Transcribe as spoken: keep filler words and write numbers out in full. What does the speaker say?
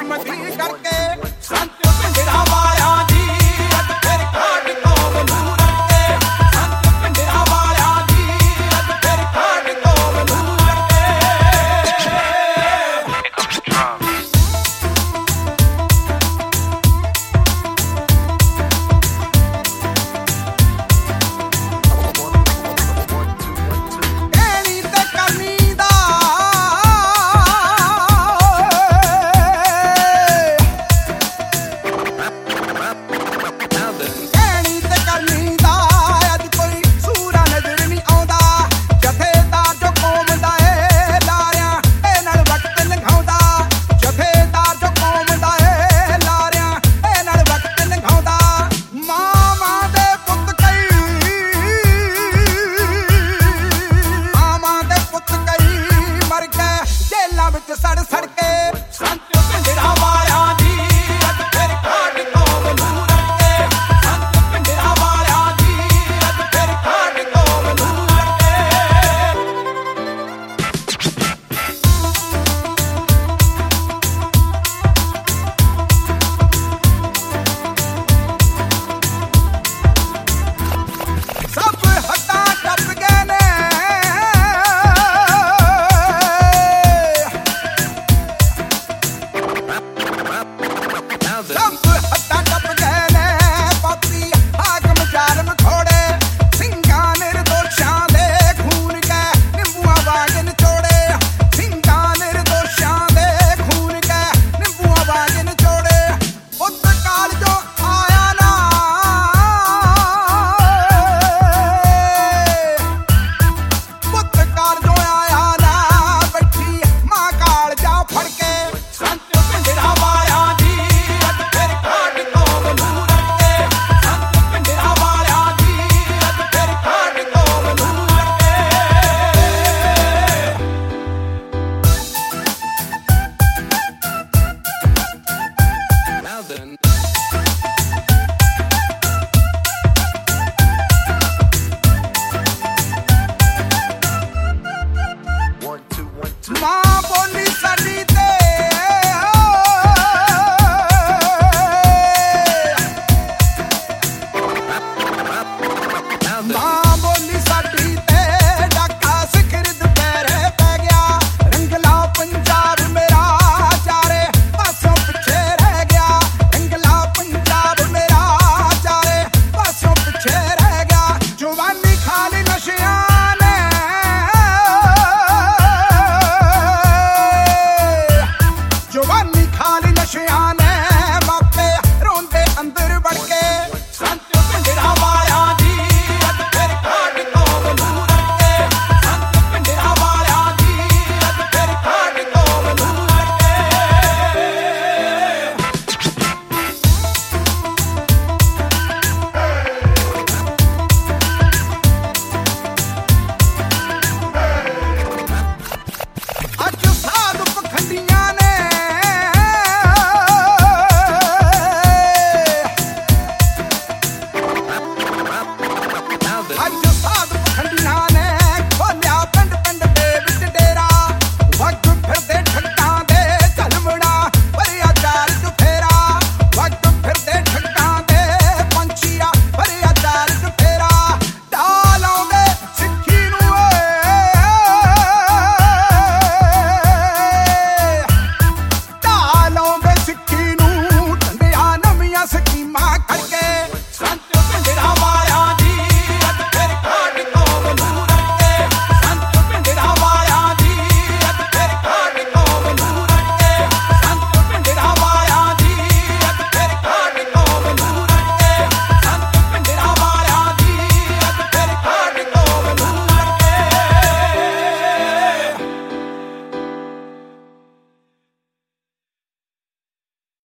ਮਦੀ ਕਰਕੇ ਸੰਤ ਪਿੰਡਰਾਂ ਵਾਲਿਆਂ ਦੀ ਅੱਜ ਫਿਰ ਕਾਢ ਕੌਮ ਨੂੰ ਰੜਕੇ ਸੰਤ ਪਿੰਡਰਾਂ ਵਾਲਿਆਂ ਦੀ ਅੱਜ ਫਿਰ ਕਾਢ ਕੌਮ ਨੂੰ ਰੜਕੇ ਕਹਿਣੀ ਤੇ ਕਰਨੀ ਦਾ ਕਹਿਣੀ ਤੇ ਕਰਨੀ ਦਾ ਅੱਜ ਕੋਈ ਸੂਰਾ ਨਜ਼ਰ ਨਹੀਂ ਆਉਂਦਾ ਜਥੇਦਾਰ ਜੋ ਕੌਮ ਦਾ ਏ ਲਾਰਿਆਂ ਇਹ ਨਾਲ ਵਕਤ ਲੰਘਾਉਂਦਾ ਜਥੇਦਾਰ ਜੋ ਕੌਮ ਦਾ ਏ ਲਾਰਿਆਂ ਇਹ ਨਾਲ ਵਕਤ ਲੰਘਾਉਂਦਾ ਮਾਵਾਂ ਦੇ ਪੁੱਤ ਕਈ ਮਾਵਾਂ ਦੇ ਪੁੱਤ ਕਈ ਮਰ ਗਏ ਜੇਲਾਂ ਵਿੱਚ ਸੜ ਸੜ ਕੇ ਸੰਤ ਪਿੰਡਰਾਂ ਵਾਲਿਆਂ ਦੀ ਅੱਜ ਫਿਰ ਕਾਢ ਕੌਮ ਨੂੰ ਰੜਕੇ ਸੰਤ ਪਿੰਡਰਾਂ ਵਾਲਿਆਂ ਦੀ ਅੱਜ ਫਿਰ ਕਾਢ ਕੌਮ ਨੂੰ ਰੜਕੇ ਸਭ ਹੱਦਾਂ ਟੱਪ ਗਏ ਨੇ ਸਭ ਹੱਦਾਂ ਟੱਪ ਗਏ ਨੇ ਪਾਪੀ ਹਾਕਮ ਜ਼ਾਲਮ ਘੋੜੇ ਸਿੰਘਾਂ ਨਿਰਦੋਸ਼ਾਂ ਦੇ ਖੂਨ ਗਏ ਨਿੰਬੂਆਂ ਵਾਂਗ ਨਿਚੋੜੇ ਸਿੰਘਾਂ ਨਿਰਦੋਸ਼ਾਂ ਦੇ ਖੂਨ ਗਏ ਨਿੰਬੂਆਂ ਵਾਂਗ ਨਿਚੋੜੇ ਪੁੱਤ ਕਾਲ ਜੋ ਆਇਆ ਨਾ ਪੁੱਤ ਕਾਲ ਜੋ ਆਇਆ ਨਾ ਬੈਠੀ ਮਾਂ ਕਾਲ ਜਾ ਫੜ ਕੇ ਸੰਤ ਪਿੰਡਰਾਂ ਵਾਲਿਆਂ ਦੀ ਅੱਜ ਫਿਰ ਕਾਢ ਕੌਮ ਨੂੰ ਰੜਕੇ ਸੰਤ ਪਿੰਡਰਾਂ ਵਾਲਿਆਂ ਦੀ ਅੱਜ ਫਿਰ ਕਾਢ ਕੌਮ ਨੂੰ ਰੜਕੇ Now then. One, two, one, two. ਮਾਂ ਬੋਲੀ ਸਾਡੀ ਤੇ Now then. ਮਾਂ ਬੋਲੀ ਸਾਡੀ ਤੇ ਡਾਕਾ ਸਿਖਰ ਦੁਪਹਿਰੇ ਪੈ ਗਿਆ ਰੰਗਲਾ ਪੰਜਾਬ ਮੇਰਾ ਚਾਰੇ ਪਾਸੋਂ ਪਿੱਛੇ ਰਹਿ ਗਿਆ ਰੰਗਲਾ ਪੰਜਾਬ ਮੇਰਾ ਚਾਰੇ ਪਾਸੋਂ ਪਿੱਛੇ ਰਹਿ ਗਿਆ ਜਵਾਨੀ ਖਾਲੀ ਨਸ਼ਿਆਂ ਨੇ ਜਵਾਨੀ ਖਾਲੀ ਨਸ਼ਿਆਂ